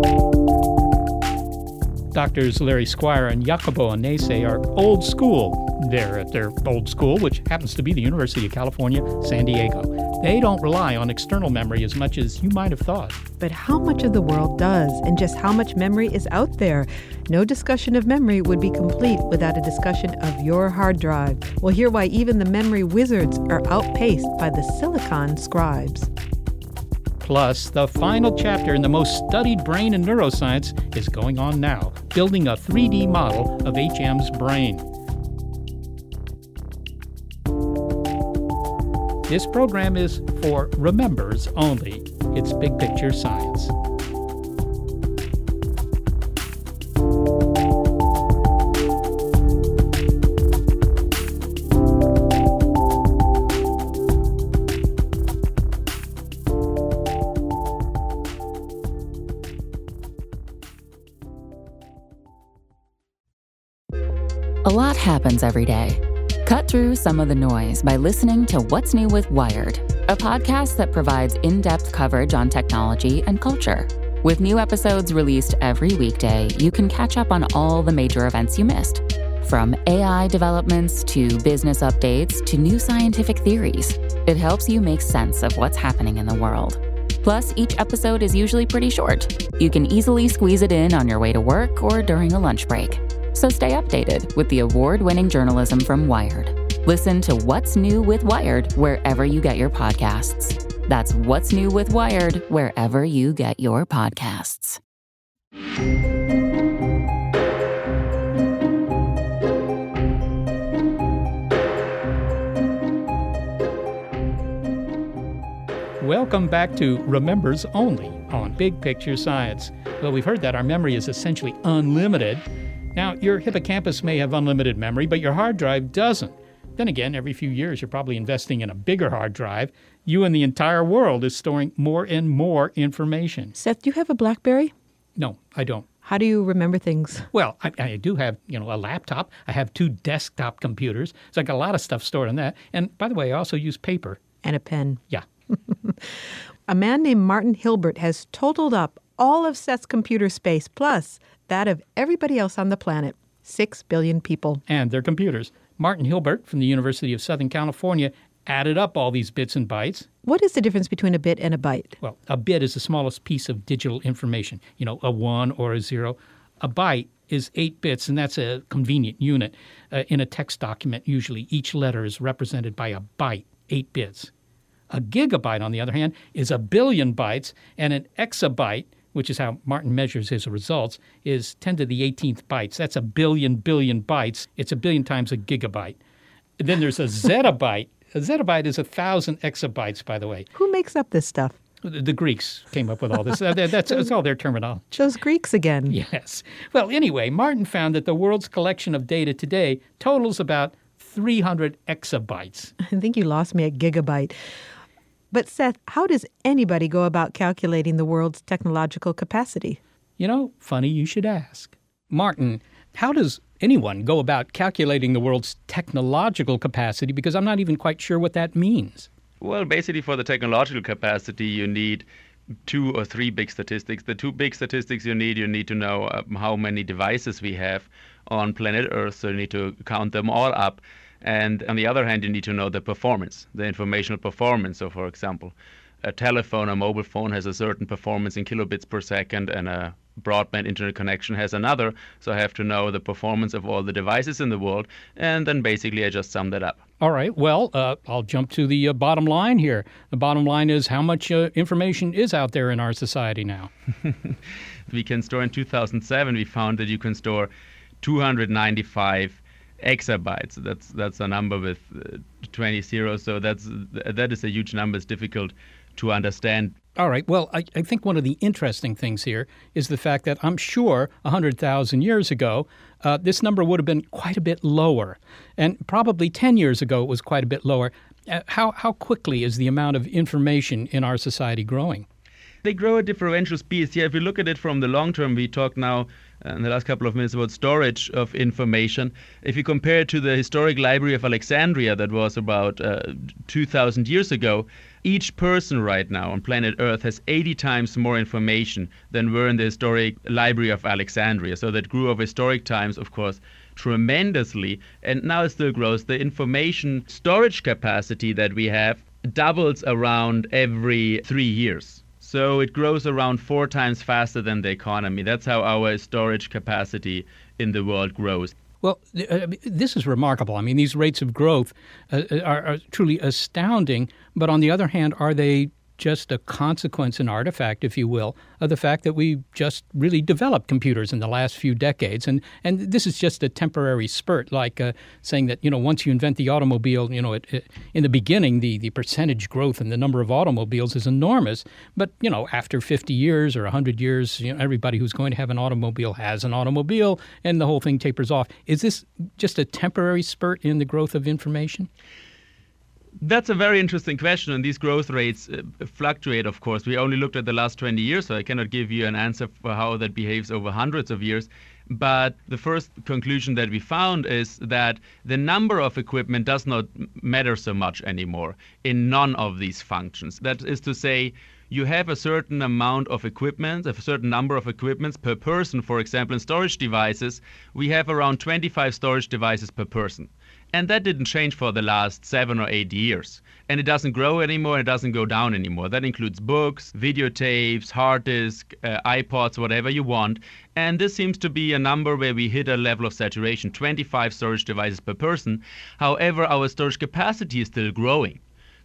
Doctors Larry Squire and Jacopo Annese are old school. They're at their old school, which happens to be the University of California, San Diego. They don't rely on external memory as much as you might have thought. But how much of the world does, and just how much memory is out there? No discussion of memory would be complete without a discussion of your hard drive. We'll hear why even the memory wizards are outpaced by the silicon scribes. Plus, the final chapter in the most studied brain in neuroscience is going on now, building a three D model of H M's brain. This program is for remembers only. It's big picture science. A lot happens every day. Cut through some of the noise by listening to What's New with Wired, a podcast that provides in-depth coverage on technology and culture. With new episodes released every weekday, you can catch up on all the major events you missed. From A I developments to business updates to new scientific theories, it helps you make sense of what's happening in the world. Plus, each episode is usually pretty short. You can easily squeeze it in on your way to work or during a lunch break. So stay updated with the award-winning journalism from Wired. Listen to What's New with Wired wherever you get your podcasts. That's What's New with Wired wherever you get your podcasts. Welcome back to Remembers Only on Big Picture Science. Well, we've heard that our memory is essentially unlimited. Now, your hippocampus may have unlimited memory, but your hard drive doesn't. Then again, every few years, you're probably investing in a bigger hard drive. You and the entire world is storing more and more information. Seth, do you have a BlackBerry? No, I don't. How do you remember things? Well, I, I do have, you know, a laptop. I have two desktop computers. So I got a lot of stuff stored on that. And by the way, I also use paper. And a pen. Yeah. A man named Martin Hilbert has totaled up all of Seth's computer space, plus that of everybody else on the planet. Six billion people. And their computers. Martin Hilbert from the University of Southern California added up all these bits and bytes. What is the difference between a bit and a byte? Well, a bit is the smallest piece of digital information, you know, a one or a zero. A byte is eight bits, and that's a convenient unit. Uh, in a text document, usually each letter is represented by a byte, eight bits. A gigabyte, on the other hand, is a billion bytes, and an exabyte, which is how Martin measures his results, is ten to the eighteenth bytes. That's a billion billion bytes. It's a billion times a gigabyte. And then there's a zettabyte. A zettabyte is a thousand exabytes, by the way. Who makes up this stuff? The, the Greeks came up with all this. That's, that's, that's all their terminology. Those Greeks again. Yes. Well, anyway, Martin found that the world's collection of data today totals about three hundred exabytes. I think you lost me at gigabyte. But Seth, how does anybody go about calculating the world's technological capacity? You know, funny you should ask. Martin, how does anyone go about calculating the world's technological capacity? Because I'm not even quite sure what that means. Well, basically for the technological capacity, you need two or three big statistics. The two big statistics you need, you need to know um, how many devices we have on planet Earth, so you need to count them all up. And on the other hand, you need to know the performance, the informational performance. So, for example, a telephone, a mobile phone has a certain performance in kilobits per second, and a broadband internet connection has another. So I have to know the performance of all the devices in the world, and then basically I just sum that up. All right. Well, uh, I'll jump to the uh, bottom line here. The bottom line is how much uh, information is out there in our society now. We can store, in two thousand seven, we found that you can store two hundred ninety-five exabytes. That's that's a number with uh, twenty zeros. So that's that is a huge number. It's difficult to understand. All right. Well, I, I think one of the interesting things here is the fact that I'm sure one hundred thousand years ago, uh, this number would have been quite a bit lower. And probably ten years ago, it was quite a bit lower. Uh, how, how quickly is the amount of information in our society growing? They grow at differential speeds. Yeah, if you look at it from the long term, we talked now uh, in the last couple of minutes about storage of information. If you compare it to the historic library of Alexandria that was about uh, two thousand years ago, each person right now on planet Earth has eighty times more information than were in the historic library of Alexandria. So that grew over historic times, of course, tremendously, and now it still grows. The information storage capacity that we have doubles around every three years. So it grows around four times faster than the economy. That's how our storage capacity in the world grows. Well, uh, this is remarkable. I mean, these rates of growth uh, are, are truly astounding. But on the other hand, are they just a consequence, an artifact, if you will, of the fact that we just really developed computers in the last few decades? And and this is just a temporary spurt, like uh, saying that, you know, once you invent the automobile, you know, it, it, in the beginning, the, the percentage growth in the number of automobiles is enormous. But, you know, after fifty years or one hundred years, you know, everybody who's going to have an automobile has an automobile, and the whole thing tapers off. Is this just a temporary spurt in the growth of information? That's a very interesting question, and these growth rates uh, fluctuate, of course. We only looked at the last twenty years, so I cannot give you an answer for how that behaves over hundreds of years. But the first conclusion that we found is that the number of equipment does not matter so much anymore in none of these functions. That is to say, you have a certain amount of equipment, a certain number of equipments per person. For example, in storage devices, we have around twenty-five storage devices per person. And that didn't change for the last seven or eight years. And it doesn't grow anymore, it doesn't go down anymore. That includes books, videotapes, hard disk, uh, iPods, whatever you want. And this seems to be a number where we hit a level of saturation, twenty-five storage devices per person. However, our storage capacity is still growing.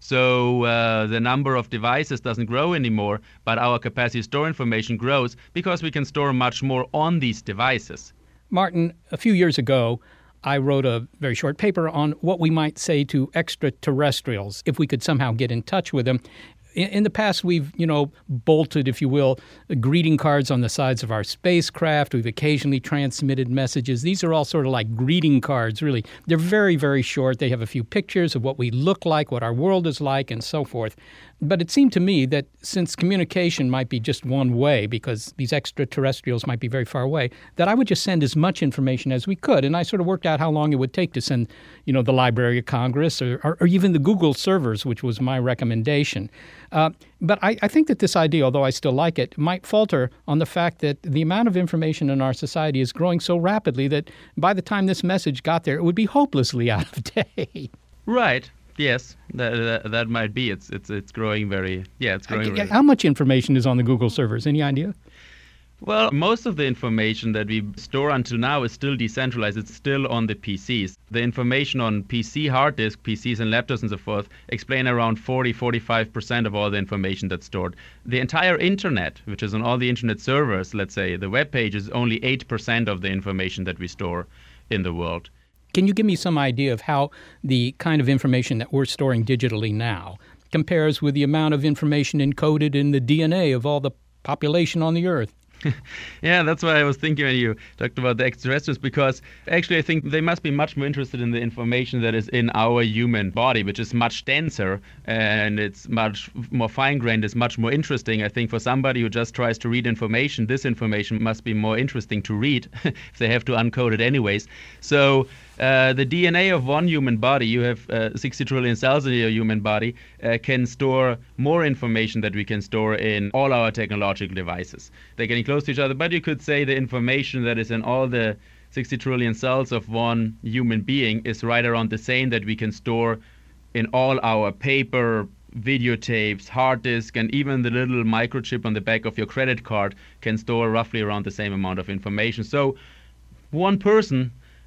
So uh, the number of devices doesn't grow anymore, but our capacity to store information grows because we can store much more on these devices. Martin, a few years ago, I wrote a very short paper on what we might say to extraterrestrials if we could somehow get in touch with them. In the past, we've, you know, bolted, if you will, greeting cards on the sides of our spacecraft. We've occasionally transmitted messages. These are all sort of like greeting cards, really. They're very, very short. They have a few pictures of what we look like, what our world is like, and so forth. But it seemed to me that since communication might be just one way, because these extraterrestrials might be very far away, that I would just send as much information as we could. And I sort of worked out how long it would take to send, you know, the Library of Congress or, or, or even the Google servers, which was my recommendation. Uh, but I, I think that this idea, although I still like it, might falter on the fact that the amount of information in our society is growing so rapidly that by the time this message got there, it would be hopelessly out of date. Right. Yes, that, that that might be. It's it's it's growing very. Yeah, it's growing. I, how much information is on the Google servers? Any idea? Well, most of the information that we store until now is still decentralized. It's still on the P Cs. The information on P C hard disk, P Cs and laptops and so forth explain around forty, forty-five percent of all the information that's stored. The entire internet, which is on all the internet servers, let's say, the web page is only eight percent of the information that we store in the world. Can you give me some idea of how the kind of information that we're storing digitally now compares with the amount of information encoded in the D N A of all the population on the Earth? Yeah, that's why I was thinking when you talked about the extraterrestrials, because actually I think they must be much more interested in the information that is in our human body, which is much denser and it's much more fine-grained, it's much more interesting. I think for somebody who just tries to read information, this information must be more interesting to read if they have to uncode it anyways. So Uh, the D N A of one human body, you have uh, sixty trillion cells in your human body, uh, can store more information that we can store in all our technological devices. They're getting close to each other, but you could say the information that is in all the sixty trillion cells of one human being is right around the same that we can store in all our paper, videotapes, hard disk, and even the little microchip on the back of your credit card can store roughly around the same amount of information. So one person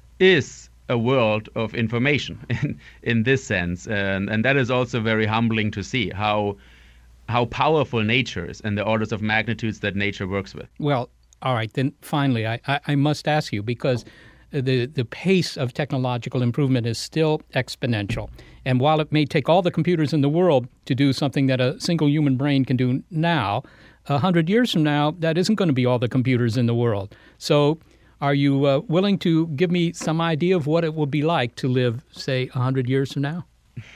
is a world of information in, in this sense. And, and that is also very humbling to see how how powerful nature is and the orders of magnitudes that nature works with. Well, all right, then finally, I, I, I must ask you, because the, the pace of technological improvement is still exponential. And while it may take all the computers in the world to do something that a single human brain can do now, a hundred years from now, that isn't going to be all the computers in the world. So are you uh, willing to give me some idea of what it will be like to live, say, one hundred years from now?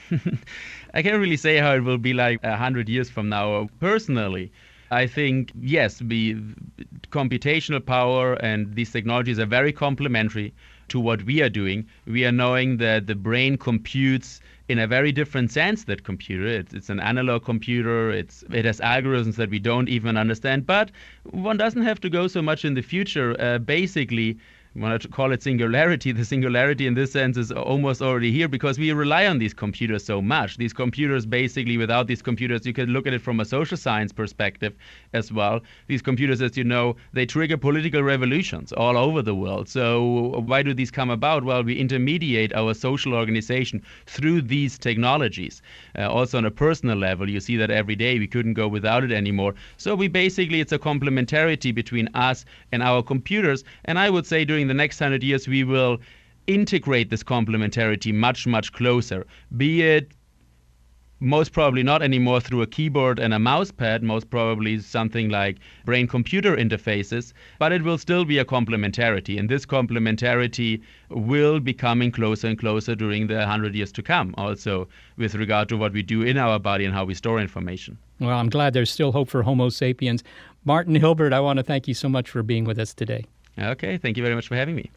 I can't really say how it will be like one hundred years from now. Personally, I think, yes, the computational power and these technologies are very complementary to what we are doing. We are knowing that the brain computes in a very different sense, that computer. It's, it's an analog computer. It's, it has algorithms that we don't even understand. But one doesn't have to go so much in the future. Uh, basically, you want to call it singularity, the singularity in this sense is almost already here because we rely on these computers so much. These computers, basically, without these computers, you can look at it from a social science perspective as well. These computers, as you know, they trigger political revolutions all over the world. So why do these come about? Well, we intermediate our social organization through these technologies. Uh, also on a personal level, you see that every day. We couldn't go without it anymore. So we basically, it's a complementarity between us and our computers. And I would say during the next hundred years, we will integrate this complementarity much, much closer, be it most probably not anymore through a keyboard and a mouse pad, most probably something like brain-computer interfaces, but it will still be a complementarity. And this complementarity will be coming closer and closer during the hundred years to come, also with regard to what we do in our body and how we store information. Well, I'm glad there's still hope for Homo sapiens. Martin Hilbert, I want to thank you so much for being with us today. Okay, thank you very much for having me.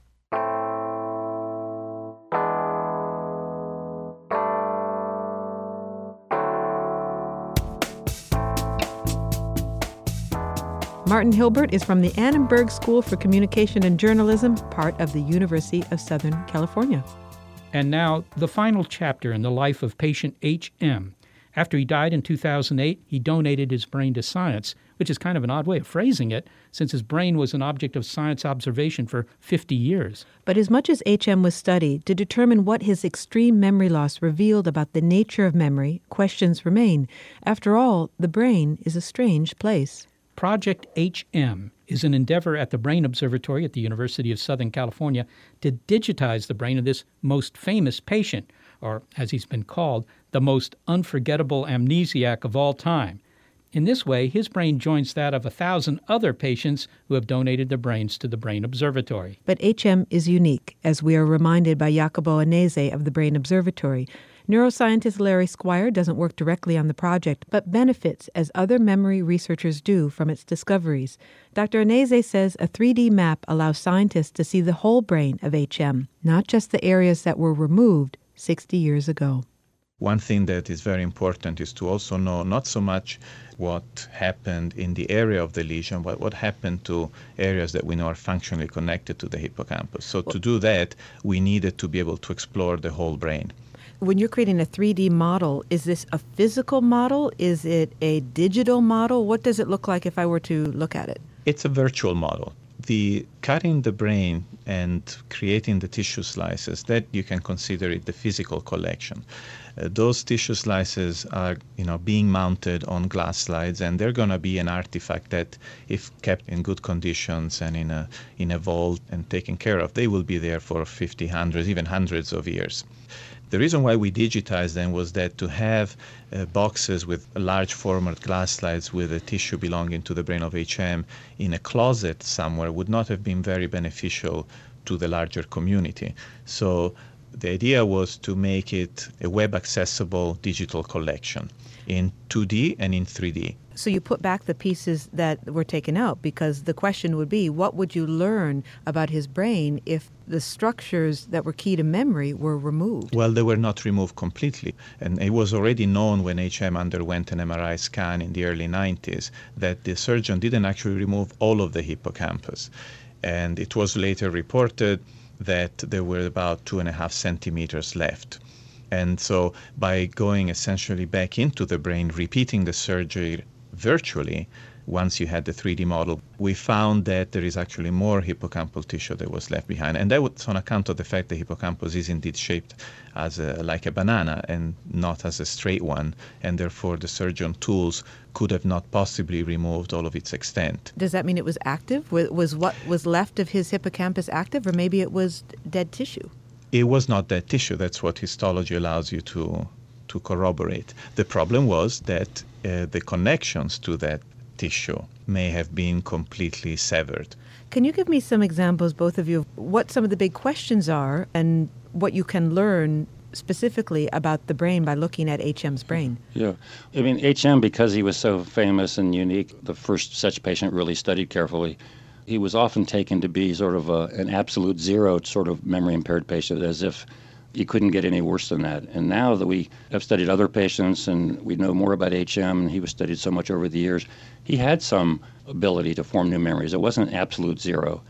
Martin Hilbert is from the Annenberg School for Communication and Journalism, part of the University of Southern California. And now, the final chapter in the life of patient H M. After he died in two thousand eight, he donated his brain to science, which is kind of an odd way of phrasing it, since his brain was an object of science observation for fifty years. But as much as H M was studied to determine what his extreme memory loss revealed about the nature of memory, questions remain. After all, the brain is a strange place. Project H M is an endeavor at the Brain Observatory at the University of Southern California to digitize the brain of this most famous patient, or as he's been called, the most unforgettable amnesiac of all time. In this way, his brain joins that of a thousand other patients who have donated their brains to the Brain Observatory. But H M is unique, as we are reminded by Jacopo Annese of the Brain Observatory. Neuroscientist Larry Squire doesn't work directly on the project, but benefits as other memory researchers do from its discoveries. Doctor Annese says a three D map allows scientists to see the whole brain of H M, not just the areas that were removed sixty years ago. One thing that is very important is to also know not so much what happened in the area of the lesion, but what happened to areas that we know are functionally connected to the hippocampus. So to do that, we needed to be able to explore the whole brain. When you're creating a three D model, is this a physical model? Is it a digital model? What does it look like if I were to look at it? It's a virtual model. The cutting the brain and creating the tissue slices, that you can consider it the physical collection. Uh, those tissue slices are, you know, being mounted on glass slides, and they're going to be an artifact that, if kept in good conditions and in a in a vault and taken care of, they will be there for fifty, hundreds, even hundreds of years. The reason why we digitized them was that to have uh, boxes with large format glass slides with a tissue belonging to the brain of H M in a closet somewhere would not have been very beneficial to the larger community. So the idea was to make it a web-accessible digital collection in two D and in three D. So you put back the pieces that were taken out, because the question would be, what would you learn about his brain if the structures that were key to memory were removed? Well, they were not removed completely. And it was already known when H M underwent an M R I scan in the early nineties that the surgeon didn't actually remove all of the hippocampus. And it was later reported that there were about two and a half centimeters left. And so by going essentially back into the brain, repeating the surgery virtually, once you had the three D model, we found that there is actually more hippocampal tissue that was left behind. And that was on account of the fact the hippocampus is indeed shaped as a, like a banana and not as a straight one. And therefore the surgeon tools could have not possibly removed all of its extent. Does that mean it was active? Was what was left of his hippocampus active, or maybe it was dead tissue? It was not dead tissue. That's what histology allows you to, to corroborate. The problem was that uh, the connections to that tissue may have been completely severed. Can you give me some examples, both of you, of what some of the big questions are and what you can learn specifically about the brain by looking at H M's brain? Yeah. I mean, H M, because he was so famous and unique, the first such patient really studied carefully. He was often taken to be sort of a, an absolute zero sort of memory-impaired patient, as if you couldn't get any worse than that. And now that we have studied other patients and we know more about H M, and he was studied so much over the years, he had some ability to form new memories. It wasn't absolute zero.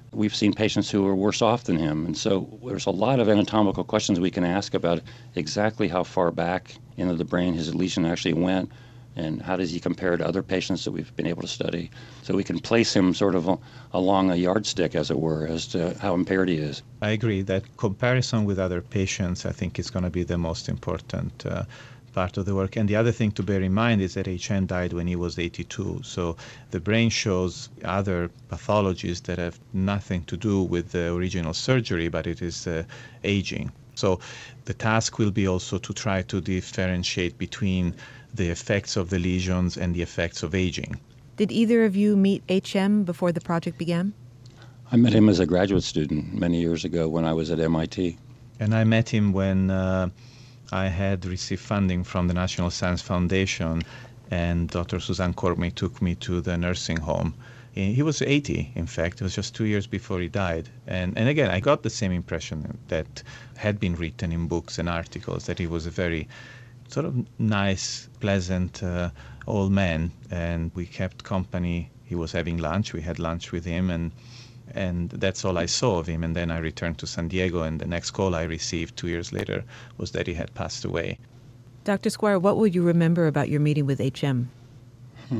We've seen patients who are worse off than him. And so there's a lot of anatomical questions we can ask about exactly how far back into the brain his lesion actually went, and how does he compare to other patients that we've been able to study. So we can place him sort of a, along a yardstick, as it were, as to how impaired he is. I agree that comparison with other patients, I think, is going to be the most important uh, part of the work. And the other thing to bear in mind is that H M died when he was eighty-two. So the brain shows other pathologies that have nothing to do with the original surgery, but it is uh, aging. So the task will be also to try to differentiate between the effects of the lesions and the effects of aging. Did either of you meet H M before the project began? I met him as a graduate student many years ago when I was at M I T. And I met him when uh, I had received funding from the National Science Foundation, and Doctor Suzanne Courtney took me to the nursing home. He was eighty, in fact. It was just two years before he died. And, and again, I got the same impression that had been written in books and articles, that he was a very sort of nice, pleasant uh, old man. And we kept company. He was having lunch. We had lunch with him, and and that's all I saw of him. And then I returned to San Diego, and the next call I received two years later was that he had passed away. Doctor Squire, what will you remember about your meeting with H M? Hmm.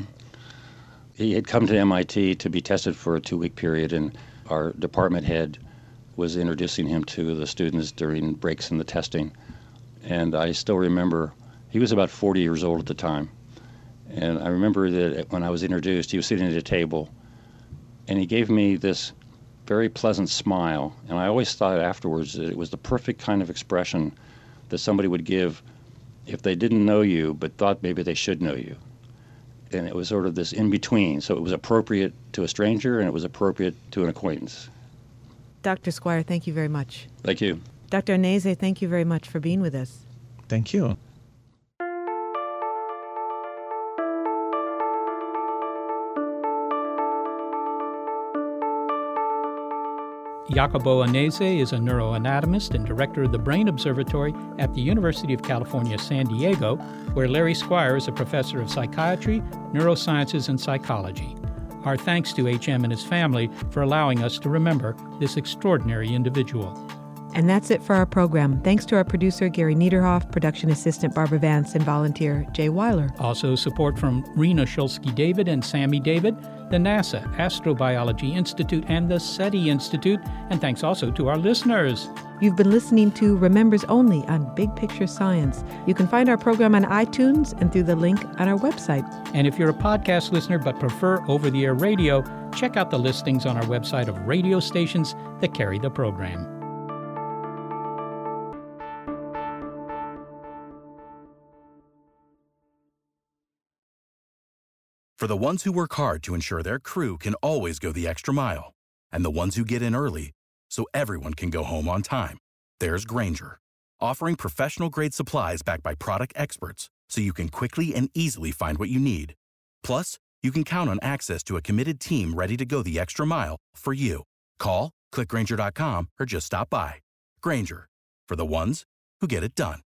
He had come to M I T to be tested for a two-week period, and our department head was introducing him to the students during breaks in the testing. And I still remember, he was about forty years old at the time. And I remember that when I was introduced, he was sitting at a table, and he gave me this very pleasant smile. And I always thought afterwards that it was the perfect kind of expression that somebody would give if they didn't know you, but thought maybe they should know you. And it was sort of this in-between. So it was appropriate to a stranger, and it was appropriate to an acquaintance. Doctor Squire, thank you very much. Thank you. Doctor Arnese, thank you very much for being with us. Thank you. Jacopo Arnese is a neuroanatomist and director of the Brain Observatory at the University of California, San Diego, where Larry Squire is a professor of psychiatry, neurosciences, and psychology. Our thanks to H M and his family for allowing us to remember this extraordinary individual. And that's it for our program. Thanks to our producer, Gary Niederhoff, production assistant Barbara Vance, and volunteer Jay Weiler. Also support from Rena Shulsky-David and Sammy David, the NASA Astrobiology Institute, and the SETI Institute, and thanks also to our listeners. You've been listening to Remembers Only on Big Picture Science. You can find our program on iTunes and through the link on our website. And if you're a podcast listener but prefer over-the-air radio, check out the listings on our website of radio stations that carry the program. For the ones who work hard to ensure their crew can always go the extra mile, and the ones who get in early so everyone can go home on time, there's Grainger, offering professional-grade supplies backed by product experts so you can quickly and easily find what you need. Plus, you can count on access to a committed team ready to go the extra mile for you. Call, click Grainger dot com, or just stop by. Grainger, for the ones who get it done.